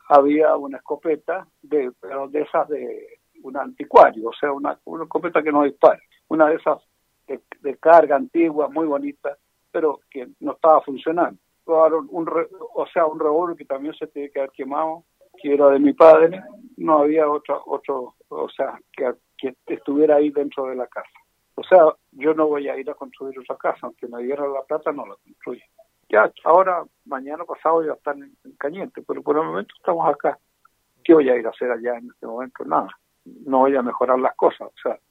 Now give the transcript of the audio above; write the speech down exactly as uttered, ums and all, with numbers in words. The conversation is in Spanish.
había una escopeta, de pero de esas de un anticuario, o sea, una, una escopeta que no dispara, una de esas de, de carga antigua, muy bonita, pero que no estaba funcionando. Un, un re, o sea, un revólver que también se tiene que haber quemado, que era de mi padre, no había otro, otro o sea, que, que estuviera ahí dentro de la casa. O sea, yo no voy a ir a construir otra casa, aunque me dieran la plata, no la construyo. Ya, ahora, mañana pasado ya están en, en Cañete, pero por el momento estamos acá. ¿Qué voy a ir a hacer allá en este momento? Nada. No voy a mejorar las cosas, o sea,